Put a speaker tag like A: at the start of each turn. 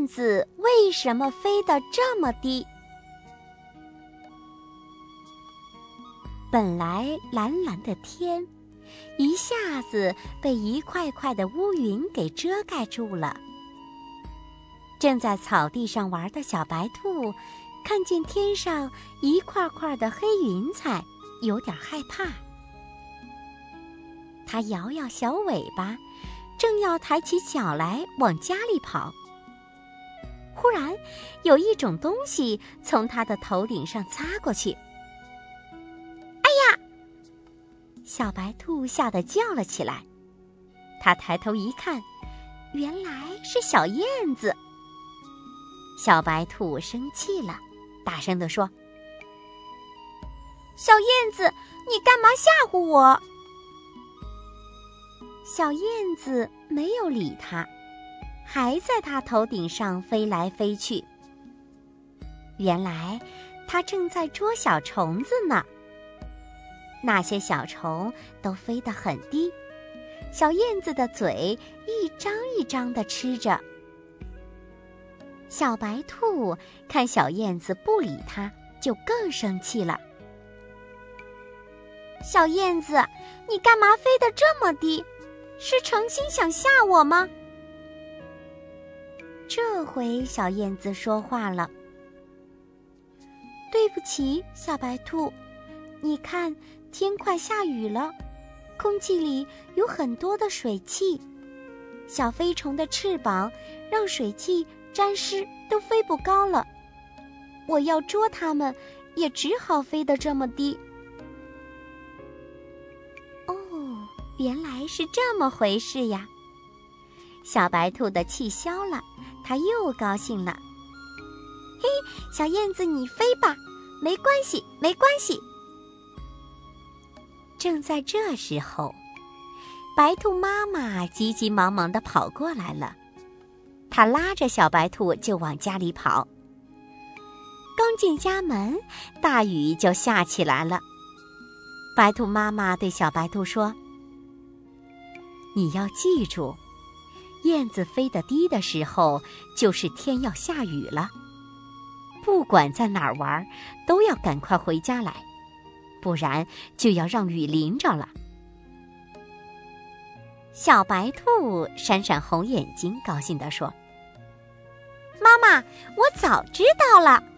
A: 燕子为什么飞得这么低？本来蓝蓝的天，一下子被一块块的乌云给遮盖住了。正在草地上玩的小白兔，看见天上一块块的黑云彩，有点害怕。它摇摇小尾巴，正要抬起脚来往家里跑，忽然有一种东西从它的头顶上擦过去。哎呀！小白兔吓得叫了起来。它抬头一看，原来是小燕子。小白兔生气了，大声地说：“小燕子，你干嘛吓唬我？”小燕子没有理它，还在它头顶上飞来飞去。原来它正在捉小虫子呢。那些小虫都飞得很低，小燕子的嘴一张一张地吃着。小白兔看小燕子不理它，就更生气了。小燕子，你干嘛飞得这么低？是诚心想吓我吗？这回小燕子说话了：“对不起，小白兔，你看天快下雨了，空气里有很多的水汽，小飞虫的翅膀让水汽沾湿，都飞不高了。我要捉它们，也只好飞得这么低。”哦，原来是这么回事呀！小白兔的气消了，它又高兴了。嘿，小燕子，你飞吧，没关系，没关系。正在这时候，白兔妈妈急急忙忙地跑过来了。他拉着小白兔就往家里跑。刚进家门，大雨就下起来了。白兔妈妈对小白兔说：“你要记住，燕子飞得低的时候，就是天要下雨了。不管在哪儿玩，都要赶快回家来，不然就要让雨淋着了。”小白兔闪闪红眼睛，高兴地说：“妈妈，我早知道了。